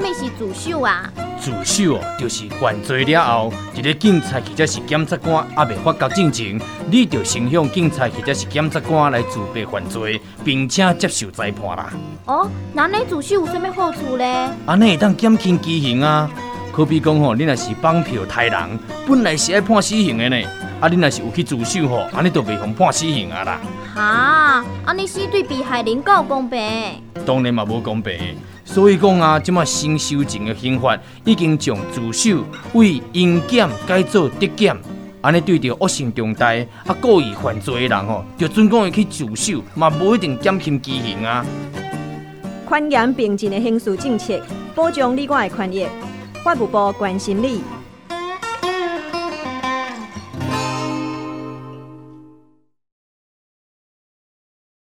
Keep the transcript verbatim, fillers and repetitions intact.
么是自首啊？ 自首哦，就是犯罪了后，一个警察或者是检察官还未发觉进前，你就先向警察或者是检察官来自备犯罪，并且接受裁判啦。 哦，那你自首有啥物好处咧？ 安尼会当减轻畸形啊。可比讲吼，你若是绑票杀人，本来是爱判死刑的呢，啊，你若是有去自首吼，安尼就袂妨判死刑啊啦。 哈，安尼死对被害人够公平？ 当然嘛无公平。所以讲啊，即马新修正的刑法已经将自首为应检改做得检，安尼对着恶性重大啊故意犯罪的人吼，就准讲会去自首，嘛无一定减轻畸形啊。 宽严平静的刑事政策，保障你我的权益。法务部关心你。